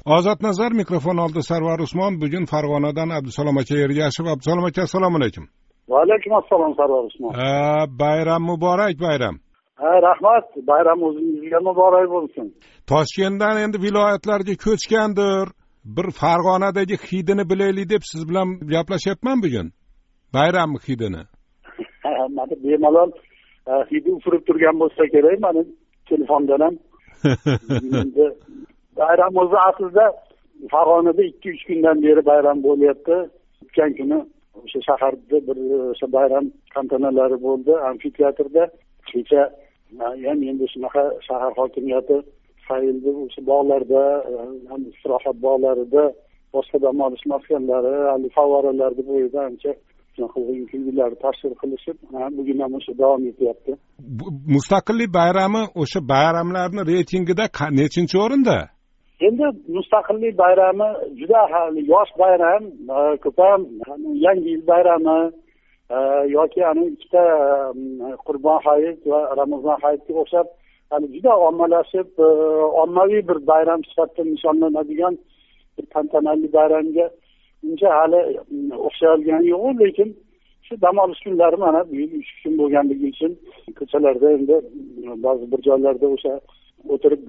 Ozodnazar mikrofon oldi. Sarvar Usmon. Bugun Farg'onadan Abdusalom aka ergashev. Abdusalom aka, assalomu alaykum. Va alaykum assalom Sarvar Usmon. Bayram muborak, bayram. Rahmat. Bayram o'zingizga muborak bo'lsin. Toshkentdan endi viloyatlarga ko'chgandir. Bir Farg'onadagi hidini bilaylik deb siz bilan gaplashyapman bugun. Bayram hidini. Mana bemalol hidi ufurib turgan bo'lsa kerak, meni telefondan ham. Endi bayram o'zi aslida Farg'onada 2-3 kundan beri bayram bo'lyapti. O'tgan kuni o'sha shaharda bir o'sha bayram tantanalari bo'ldi, amfiteatrda. Kecha ham endi shunaqa shahar hokimiyati sayildi, o'sha bog'larda, istirohat bog'larida, boshqa dam olish maskanlari, favvoralarda bo'yida ancha kulgilar tashkil qilishib, bugun ham o'sha davom etyapti. Mustaqillik bayrami o'sha bayramlarning reytingida nechinchi o'rinda? Endi Mustaqillik bayrami juda yosh bayram, ko'pam Yangi yil bayrami yoki ana ikkita Qurbon hayit va Ramazon hayitiga o'xshab juda ommalashib, ommaviy bir bayram sifatida nishonlanadigan bir tantanali bayramga uncha hali o'xshayolgani yo'q, lekin shu dam olish kunlari mana bu yil 3 kun bo'lganligi uchun ko'chalarda endi ba'zi bir joylarda o'sha o'tirib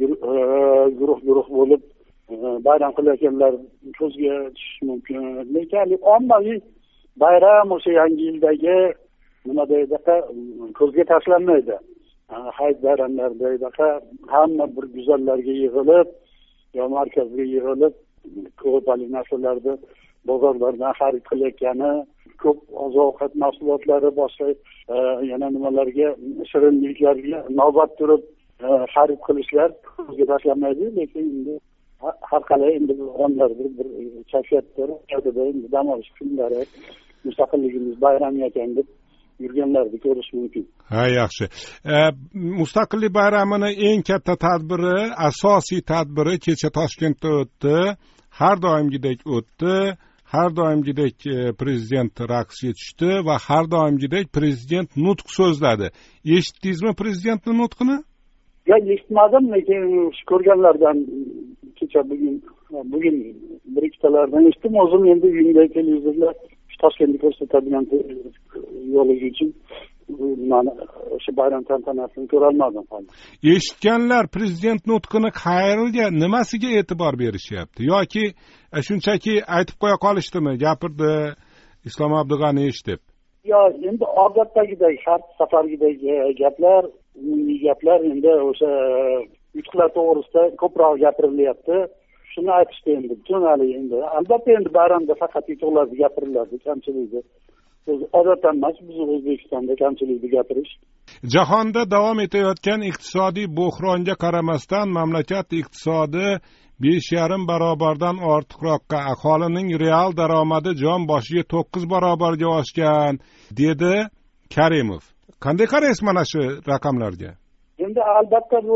guruh bo'lib bayram qilayotganlar ko'zga tushishi mumkin. Lekin ommaviy bayram o'sha Yangi yildagi nima deydi, ko'zga tashlanmaydi. Hayit bayramlarda hamma bir guzarlarga yig'ilib, yo markazga yig'ilib, ko'p narsalarni bozorlardan xarid qilayotgani, ko'p oziq-ovqat mahsulotlari, boshqa yana nimalarga, shirinliklarga navbat turib xarid qilishlar ko'zga tashlanmaydi, lekin endi har qalay endi odamlar bir kayfiyatda endi dam olish kunlari, mustaqilligimiz bayrami ekan deb yurganlarni ko'rish mumkin. Ha, yaxshi. Mustaqillik bayramining eng katta tadbiri, asosiy tadbiri kecha Toshkentda o'tdi. Har doimgidek o'tdi. Har doimgidek prezident raqsga tushdi va har doimgidek prezident nutq so'zladi. Eshitdingizmi prezidentning nutqini? Yo'q, eshitmadim, lekin ko'rganlardan kecha bugun bir ikkitalardan eshitdim. O'zim endi uyimda televizorda Toshkentni ko'rsatadigan yo'ligi uchun mana o'sha bayram tantanasini ko'rolmadim hali. Eshitganlar prezident nutqini qayerga, nimasiga e'tibor berishyapti yoki shunchaki aytib qo'ya qolishdimi, gapirdi Islom Abdug'aniyev deb? Yo'q, endi odatdagidek, har safargidagi gaplar, umumiy gaplar endi o'sha yutuqlar to'g'risida ko'proq gapirilyapti. Shuni aytishdi endi, butun endi. Albatta endi bayramda faqat yutuqlarni gapiriladi, kamchilikni. Odatdan emas, biz O'zbekistonda kamchilikni gapirish. Jahonda davom etayotgan iqtisodiy bo'hronga qaramasdan mamlakat iqtisodi 5,5 barobardan ortiqroqqa, aholining real daromadi jon boshiga 9 barobarga oshgan, dedi Karimov. Qanday qaraysiz mana shu raqamlarga? Endi albatta bu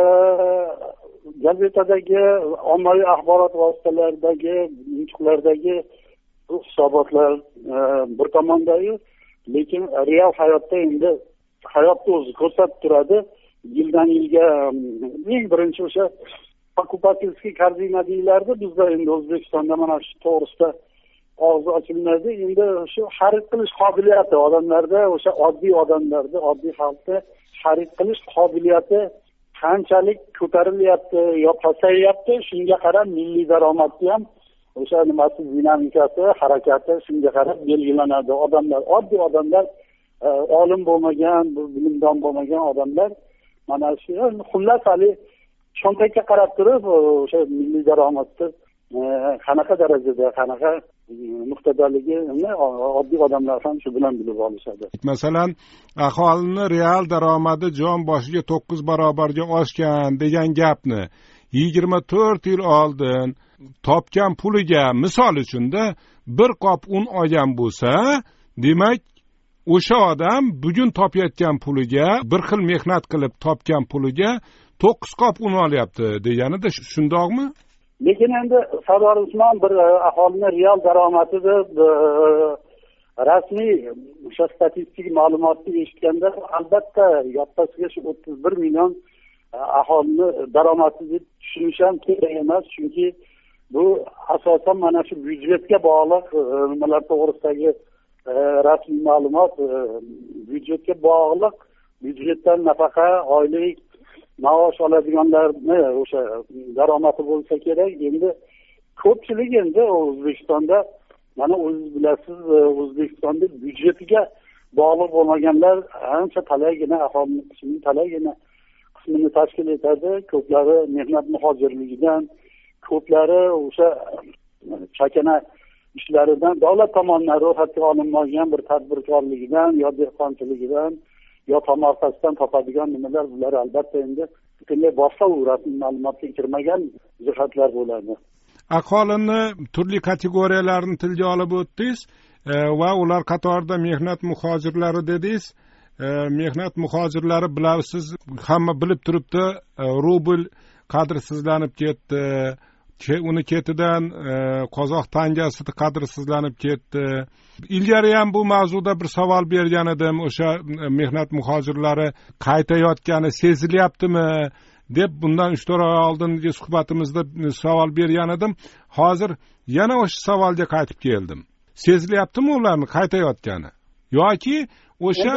gazetadagi, ommaviy axborot vositalaridagi, yutuqlardagi bu hisobotlar bir tomondayu, lekin real hayotda endi hayotni o'zi ko'rsatib turadi. Yildan yilga eng birinchi o'sha покупательский корзина deyilardi. Bizda endi O'zbekistonda mana shu to'g'risida og'zi ochilmaydi. Endi shu xarid qilish qobiliyati odamlarda, o'sha oddiy odamlarda, oddiy xalqda xarid qilish qobiliyati qanchalik ko'tarilyapti yo pasayyapti, shunga qarab milliy daromadni ham o'sha nimasi, dinamikasi, harakati shunga qarab belgilanadi. Odamlar, oddiy odamlar, olim bo'lmagan, bilimdon bo'lmagan odamlar mana shu xullas hali cho'ntakka qarab turib o'sha milliy daromadni qanaqa darajada, qanaqa nuqtadaligini oddiy odamlar ham shu bilan bilib olishadi. Masalan, aholini real daromadi jon boshiga 9 barobarga oshgan degan gapni 24 yil oldin topgan puliga, misol uchunda bir qop un olgan bo'lsa, demak o'sha odam bugun topayotgan puliga, bir xil mehnat qilib topgan puliga 9 qop un olyapti deganida shundoqmi? Lekin endi Sarvar Usmon bir aholini real daromadi deb rasmiy o'sha statistik ma'lumotni eshitganda albatta yoppasiga shu 31 million aholini daromadi deb tushunish ham kerak emas, chunki bu asosan mana shu byudjetga bog'liq nimalar to'g'risidagi rasmiy ma'lumot, byudjetga bog'liq, byudjetdan nafaqa, oylik maosh oladiganlarni o'sha daromadi bo'lsa kerak. Endi ko'pchilik endi O'zbekistonda, mana o'zingiz bilasiz, O'zbekistonda byudjetiga bog'liq bo'lmaganlar ancha talaygina, aholining qismining talaygina qismini tashkil etadi. Ko'plari mehnat muhojirligidan, ko'plari o'sha chakana ishlaridan, davlat tomonidan ro'yxatga olinmagan bir tadbirkorligidan yo dehqonchiligidan yo tomorqasidan topadigan nimalar, bular albatta endi butunlay boshqa rasmiy ma'lumotga kirmagan jihatlar bo'ladi. Aholini turli kategoriyalarini tilga olib o'tdingiz va ular qatorida mehnat muhojirlari dedingiz. Mehnat muhojirlari bilasiz, hamma bilib turibdi, rubl qadrsizlanib ketdi. Uni ketidan qozoq tangasi qadrsizlanib ketdi. Ilgari ham bu mavzuda bir savol bergan edim. O'sha mehnat muhojirlari qaytayotgani sezilyaptimi deb bundan 3-4 oy oldingi suhbatimizda savol bergan edim. Hozir yana o'sha savolga qaytib keldim. Sezilyaptimi ularni qaytayotgani yoki o'sha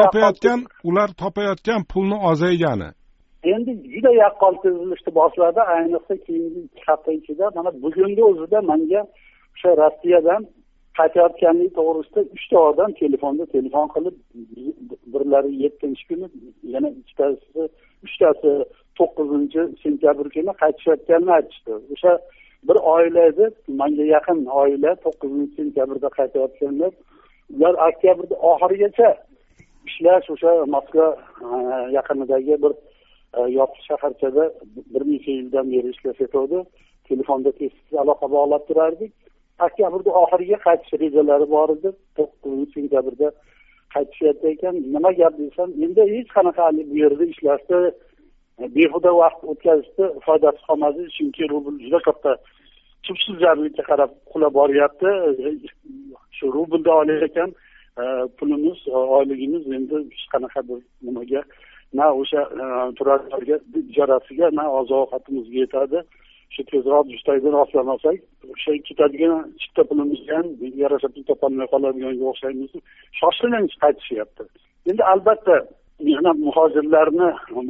ular topayotgan pulni ozaygani? Endi juda yaqqol sezilishni boshladi, ayniqsa keyingi 2 hafta ichida. Mana bugungi o'zida menga o'sha Rossiyadan qaytayotganligi to'g'risida 3 ta odam telefon qilib, birlari 7-kuni, yana 3tasi 9-sentyabr kuni qaytishayotganini aytishdi. O'sha bir oila edi, menga yaqin oila, 9-sentyabrda qaytayotganlar. Ular oktyabrda oxirigacha ishlash o'sha Moskva yaqinidagi bir yopiq shaharchada bir necha yildan beri ishlashyapti. Telefonda tez aloqa bog'lab turardik. Oktabrda oxiriga qaytish rejalari bor edi. 9-sentyabrda qaytishyapti ekan. Nima gap desam, endi hech qanaqa bu yerda ishlashda behuda vaqt o'tkazishda foydasi qolmadi, chunki rubl juda katta tubsizlarlikka qarab qulab boryapti. Shu rublda olar ekan pulimiz, oyligimiz endi hech qanaqa bir nimaga, na o'sha turarjoyga, ijarasiga, na oziq-ovqatimizga yetadi. Shu tezroq jushtaydan oslamasak, o'sha ketadigan chipta pulimizga ham yarasha pul topolmay qoladiganga o'xshaymiz. Shoshilinch qaytishyapti. Endi albatta mehnat muhojirlarini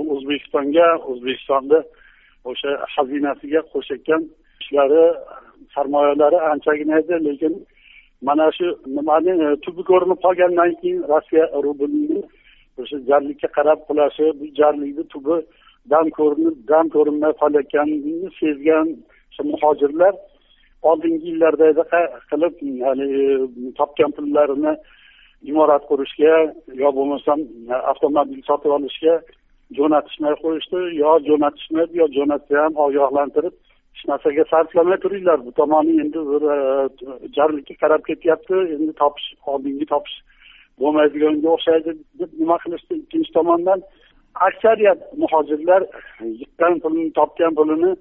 O'zbekistonda o'sha xazinasiga qo'shayotgan ishlari, sarmoyalari anchagina edi, lekin mana shu nimaning tubi ko'rinib qolgandan keyin Rossiya rublining o'sha jarlikka qarab qulashi, bu jarlikning tubi dam ko'rinmay qolayotganini sezgan shu muhojirlar oldingi yillarda qilib, ya'ni topgan pullarini imorat qurishga yo bo'lmasam avtomobil sotib olishga jo'natishmay qo'yishdi, yo jo'natishmaydi, yo jo'natsa ham ogohlantirib hech narsaga sarflamay turinglar. Bu tomoni endi bir jarlikka qarab ketyapti. Endi oldingi topish bo'lmaydiganga o'xshaydi deb nima qilishdi. Ikkinchi tomondan aksariyat muhojirlar yiqqan pulini, topgan pulini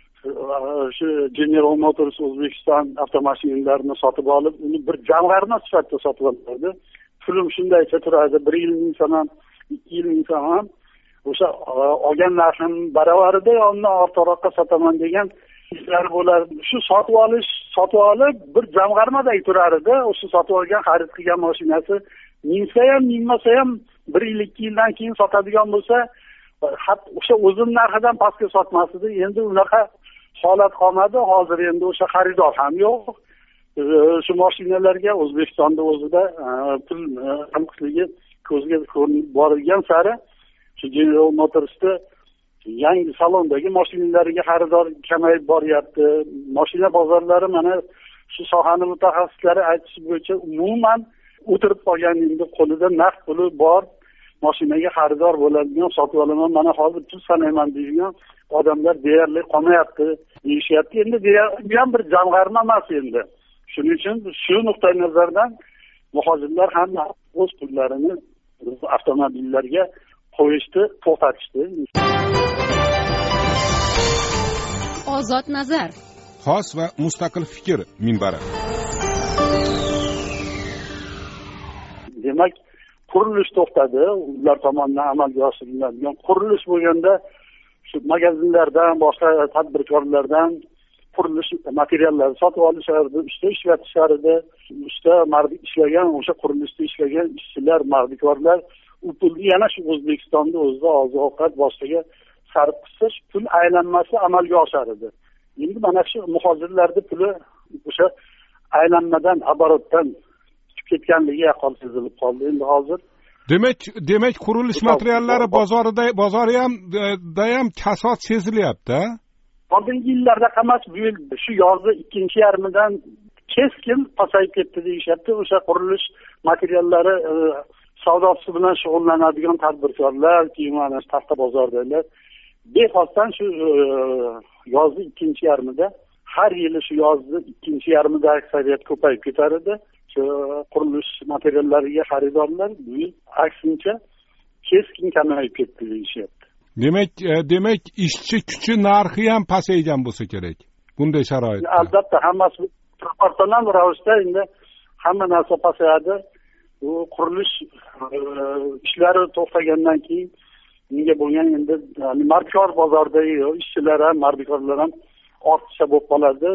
shu General Motors O'zbekiston avtomashinalarini sotib olib, uni bir jamg'arma sifatida sotib oladi. Pulim shundaycha turadi, 1 yil inson ham, 2 yil inson ham o'sha olgan narxim baravarida undan ortiqroqqa sotaman degan ishlar bo'lar. Shu sotib olib bir jamg'armadagi turar edi. O'sha sotib olgan, xarid qilgan mashinasi minsa ham, minmasa ham 1 yil, 2 yildan keyin sotadigan bo'lsa, hatto o'sha o'zim narxidan pastga sotmasdi. Endi unaqa holat qolmadi. Hozir endi o'sha xaridor ham yo'q. Shu mashinalarga O'zbekistonda o'zida pul tanqisligi ko'zga ko'rinib borilgan sari shu General Motors'da yangi salondagi mashinalariga xaridor kamayib boryapti. Mashina bozorlari mana shu sohani mutaxassislari aytish bo'yicha umuman o'tirib qolgan, endi qo'lida naqd puli bor, mashinaga xaridor bo'ladigan, sotib olaman, mana hozir pul sanayman deydigan odamlar deyarli qolmayapti deyishyapti. Endi bu ham bir jamg'arma emas endi. Shuning uchun shu nuqtai nazardan muhojirlar ham o'z pullarini avtomobillarga qo'yishni to'xtatishdi. Ozod nazar. Xos va mustaqil fikr minbari. Demak, qurilish to'xtadi. Ular tomonidan amalga oshiriladigan qurilish bo'lganda shu magazinlardan, boshqa tadbirkorlardan qurilish materiallarini sotib olishardi, usta ishlatishardi. Usta mardik ishlagan, o'sha qurilishda ishlagan ishchilar, mardikorlar u pulni yana shu O'zbekistonda o'zida oziq-ovqat boshiga sarf qilsa, shu pul aylanmasi amalga oshar edi. Endi mana shu muhojirlarning puli o'sha aylanmadan, оборотdan chiqib ketganligi yaqqol sezilib qoldi. Endi hozir demak qurilish materiallari bozori ham kasod sezilyapti. Oldingi yillarda emas, bu yil shu yozni ikkinchi yarmidan keskin pasayib ketdi deyishyapti. O'sha qurilish materiallari savdosi bilan shug'ullanadigan tadbirkorlar, keyin mana paxta bozordagilar bexosdan shu yozni ikkinchi yarmida har yili shu yozni ikkinchi yarmida aksariyat ko'payib ketar edi. Shu qurilish materiallariga xaridorlar bu yil aksincha keskin kamayib ketdi deyishyapti. Demak ishchi kuchi narxi ham pasaygan bo'lsa kerak bunday sharoitda. Albatta hammasi proporsional ravishda endi hamma narsa pasayadi. Bu qurilish ishlari to'xtagandan keyin unga bo'lgan endi markor bozoridagi ishchilar ham, mardikorlar ham ortiqcha bo'lib qoladi.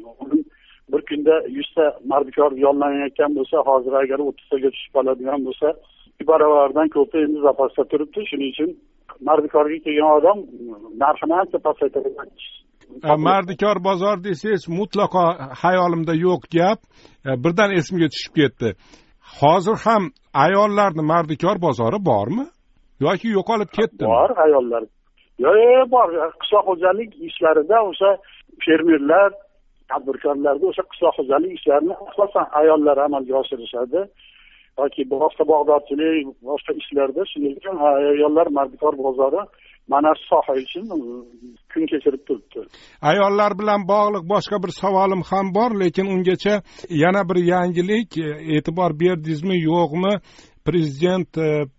Bir kunda 100 ta mardikor yollanayotgan bo'lsa, hozir agar 30 taga tushib qoladigan bo'lsa, barobardan ko'pi endi zapasda turibdi. Shuning uchun mardikorga kelgan odam narxini ancha pasaytiradi. Mardikor bozor desangiz, mutlaqo hayolimda yo'q gap. Birdan esimga tushib ketdi. Hozir ham ayollarning mardikor bozori bormi? Yoki yo'qolib ketdimi? Bor, ayollar. Yo'q, bor. Qishloq xo'jalik ishlarida o'sha fermerlar, tadbirkorlarda o'sha qishloq xo'jalik ishlarini asosan ayollar amalga oshirishadi. Yoki boshqa bog'dorchilik, boshqa ishlarda shuning uchun ayollar mardikor bozori mana shu soha uchun kun kechirib turibdi. Ayollar bilan bog'liq boshqa bir savolim ham bor, lekin ungacha yana bir yangilik e'tibor berdingizmi, yo'qmi? Prezident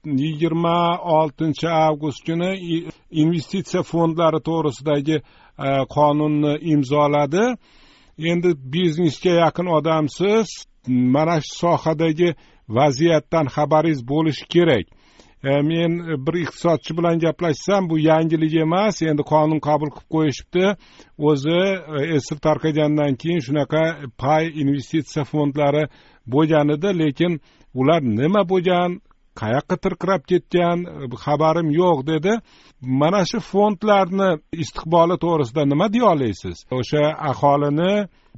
26 avgust kuni investitsiya fondlari to'g'risidagi qonunni imzoladi. Endi biznesga yaqin odamsiz, mana shu sohadagi vaziyatdan xabaringiz bo'lishi kerak. Men bir iqtisodchi bilan gaplashsam, bu yangilik emas, endi qonun qabul qilib qo'yishibdi. O'zi esir tarqagandan keyin shunaqa pay investitsiya fondlari bo'lgan edi, lekin ular nima bo'lgan, qayoqqa tirqirab ketgan xabarim yo'q dedi. Mana shu fondlarni istiqboli to'g'risida nima deya olasiz? O'sha aholini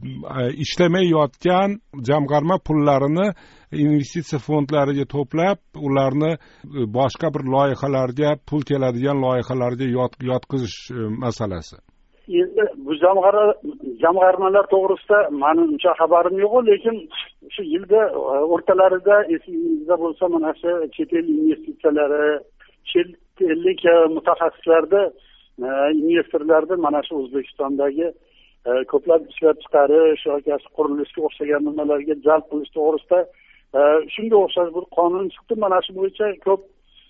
ishlamay yotgan jamg'arma pullarini investitsiya fondlariga to'plab, ularni boshqa bir loyihalarga, pul keladigan loyihalarga yotqizish masalasi. Endi bu jamg'armalar to'g'risida meni uncha xabarim yo'q, lekin shu yilda o'rtalarida esingizda bo'lsa, mana shu chet el investitsiyalari, chet ellik mutaxassislarda, investorlarda mana shu O'zbekistondagi ko'plab ishlab chiqarish yoki qurilishga o'xshagan nimalarga jalb qilish to'g'risida shunga o'xshash bir qonun chiqdi. Mana shu bo'yicha ko'p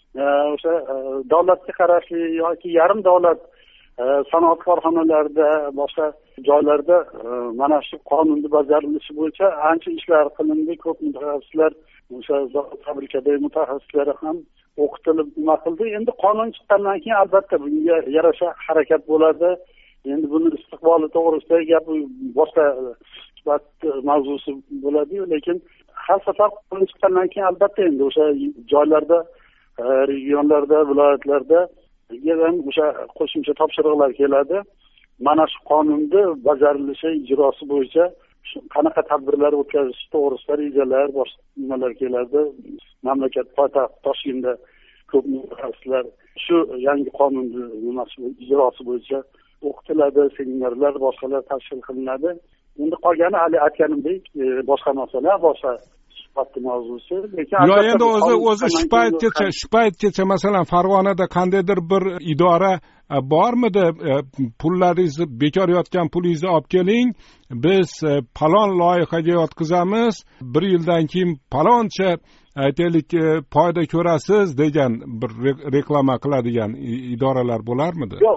o'sha davlatga qarashli yoki yarim davlat sanoat korxonalarida, boshqa joylarda mana shu qonunni bajarilishi bo'yicha ancha ishlar qilindi. Ko'p mutaxassislar, o'sha fabrikadagi mutaxassislar ham o'qitilib nima qildi. Endi qonun chiqqandan keyin albatta bunga yarasha harakat bo'ladi. Endi buni istiqboli to'g'risidagi gap boshqa suhbat mavzusi bo'ladi-yu, lekin har safar qonun chiqqandan keyin albatta endi o'sha joylarda, regionlarda, viloyatlarda ham o'sha qo'shimcha topshiriqlar keladi. Mana shu qonunni bajarilishi, ijrosi bo'yicha qanaqa tadbirlar o'tkazish to'g'risida rejalar, boshqa nimalar keladi. Mamlakat poytaxti Toshkentda ko'p mutaxassislar shu yangi qonunni ijrosi bo'yicha o'qitiladi, seminarlar, boshqalar tashkil qilinadi. Endi qolgani hali aytganimdek boshqa masala, boshqa suhbat mavzusi. Lekin endi o'zi shu paytgacha masalan Farg'onada qandaydir bir idora bormidi? Pullaringizni, bekor yotgan pulingizni olib keling, biz palon loyihaga yotqizamiz, 1 yildan keyin paloncha aytaylik foyda ko'rasiz degan bir reklama qiladigan idoralar bo'larmidi? Yo'q,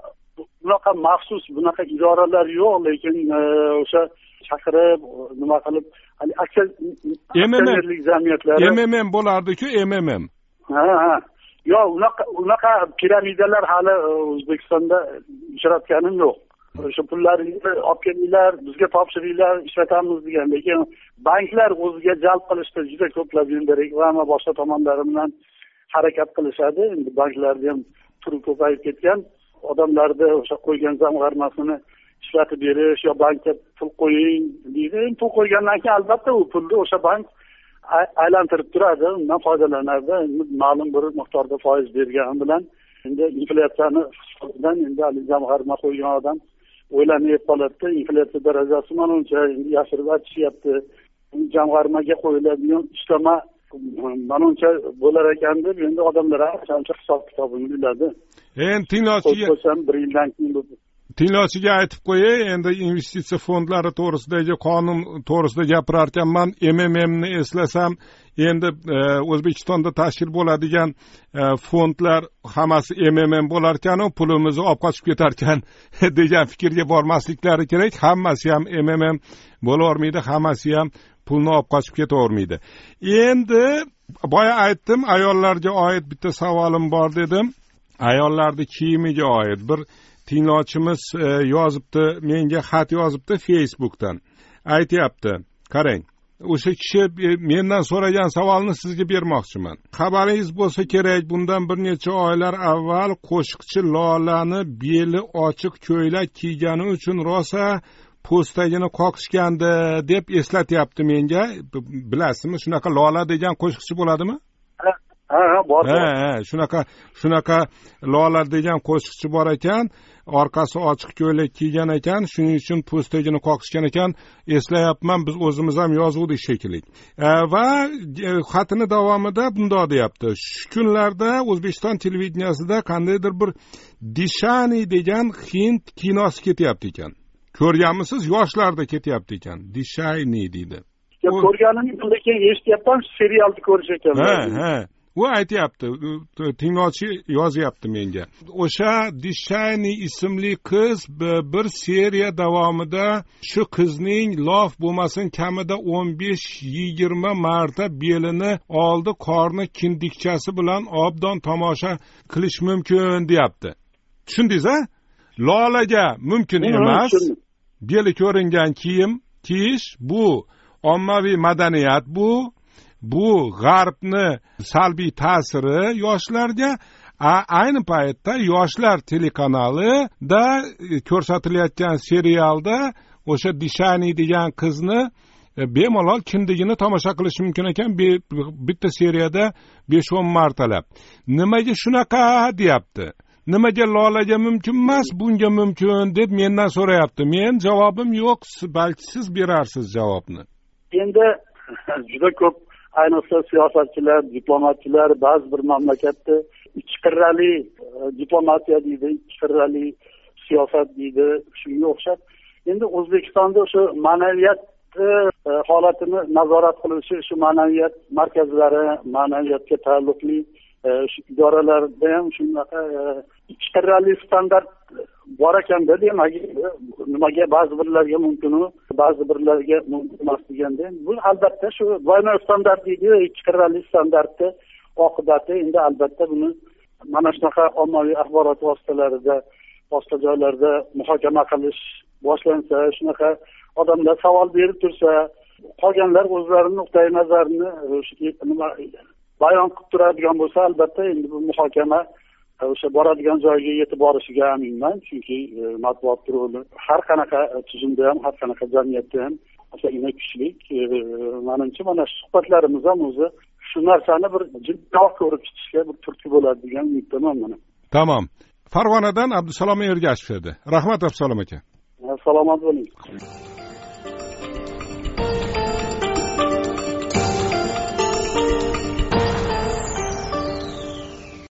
unaqa maxsus bunaqa idoralar yo'q, lekin o'sha chaqirib nima qilib aksiyanerlik jamiyatlari MMM bo'lardi-ku, MMM. Ha. Yo'q, unaqa piramidalar hali O'zbekistonda uchratganim yo'q. o'sha pullaringizni olib kelinglar, bizga topshiringlar, ishlatamiz degan. Lekin banklar o'ziga jalb qilishda juda ko'plab Yunderik va boshqa tomonlari bilan harakat qilishadi. Endi banklarda ham turi ko'payib ketgan. Odamlarni o'sha qo'ygan jamg'armasini ishlatib berish yo bankka pul qo'ying deydi. Pul qo'ygandan keyin albatta u pulni o'sha bank aylantirib turadi, undan foydalanadi. Ma'lum bir miqdorda foiz bergani bilan endi inflyatsiyani hisobidan endi jamg'arma qo'ygan odam o'ylanib qoladida, inflyatsiya darajasi mana uncha endi yashirib aytishyapti. Jamg'armaga qo'yiladigan ishlama mana uncha bo'lar ekan deb endi odamlar ancha hisob kitobini biladi. Endi tinglovchiga aytib qo'yay, endi investitsiya fondlari to'g'risidagi qonun to'g'risida gapirar ekanman. MMMni eslasam, endi O'zbekistonda tashkil bo'ladigan fondlar hammasi MMM bo'lar ekan, pulimizni olib qochib ketar ekan degan fikrga bormasliklari kerak. Hammasi ham MMM bo'lavermaydi, hammasi ham pulni olib qochib ketavermaydi. Endi boya aytdim, ayollarga oid bitta savolim bor dedim. Ayollarning kiyimiga oid bir tinglovchimiz yozibdi, menga xat yozibdi Facebookdan. Aytayapti, qarang, o'sha kishi mendan so'ragan savolni sizga bermoqchiman. Xabaringiz bo'lsa kerak, bundan bir necha oylar avval qo'shiqchi Lolani beli ochiq ko'ylak kiygani uchun rosa postagini qoqishgandi deb eslatyapti menga. Bilasizmi, shunaqa Lola degan qo'shiqchi bo'ladimi? Bor. Shunaqa Lola degan qo'shiqchi bor ekan, orqasi ochiq ko'ylak kiygan ekan, shuning uchun postagini qoqishgan ekan. Eslayapman, biz o'zimiz ham yozuvdik shekilli. Va xatini davomida bundoq deyapti: shu kunlarda O'zbekiston televideniyasida qandaydir bir Dishani degan hind kinosi ketyapti ekan. Ko'rganmisiz? Yoshlarda ketyapti ekan. Dishani deydi. Ko'rganim, lekin eshityapman, serialni ko'rish ekan. U aytayapti, tinglovchi yozyapti menga. O'sha Dishani ismli qiz bir seriya davomida shu qizning lof bo'lmasin kamida 15-20 marta belini oldi, qorni kindikchasi bilan obdon tomosha qilish mumkin deyapti. Tushundingiz-a? Lolaga mumkin emas. Beli ko'ringan kiyim kiyish bu ommaviy madaniyat, bu g'arbni salbiy ta'siri yoshlarga. Ayni paytda Yoshlar telekanalida ko'rsatilayotgan serialda o'sha Dishani degan qizni bemalol kindigini tomosha qilish mumkin ekan, bitta seriyada 5-10 martalab. Nimaga shunaqa deyapti? Nimaga Lolaga mumkin emas, bunga mumkin deb mendan so'rayapti. Men javobim yo'q, balki siz berarsiz javobni. Endi juda ko'p, ayniqsa siyosatchilar, diplomatchilar ba'zi bir mamlakatda ikki qirrali diplomatiya deydi, ikki qirrali siyosat deydi, shunga o'xshab. Endi O'zbekistonda o'sha ma'naviyat holatini nazorat qiluvchi shu ma'naviyat markazlari, ma'naviyatga taalluqli shu idoralarda ham shunaqa ikki qirrali standart bor ekanda, nimaga ba'zi birlarga mumkinu, ba'zi birlarga mumkin emas deganda, bu albatta shu двойной standart deydi, ikki qirrali standartni oqibati. Endi albatta buni mana shunaqa ommaviy axborot vositalarida, boshqa joylarda muhokama qilish boshlansa, shunaqa odamlar savol berib tursa, qolganlar o'zlarining nuqtai nazarini bayon qilib turadigan bo'lsa, albatta endi bu muhokama o'sha boradigan joyga yetib borishiga aminman. Chunki matbuot roli har qanaqa tuzumda ham, har qanaqa jamiyatda ham asligina kuchli. Menimcha mana shu suhbatlarimiz ham o'zi shu narsani bir jiddiroq ko'rib chiqishga bir turtki bo'ladi degan umiddaman mana. Tamom. Farg'onadan Abdusalom Ergashev edi. Rahmat Abdusalom aka. Salomat bo'ling.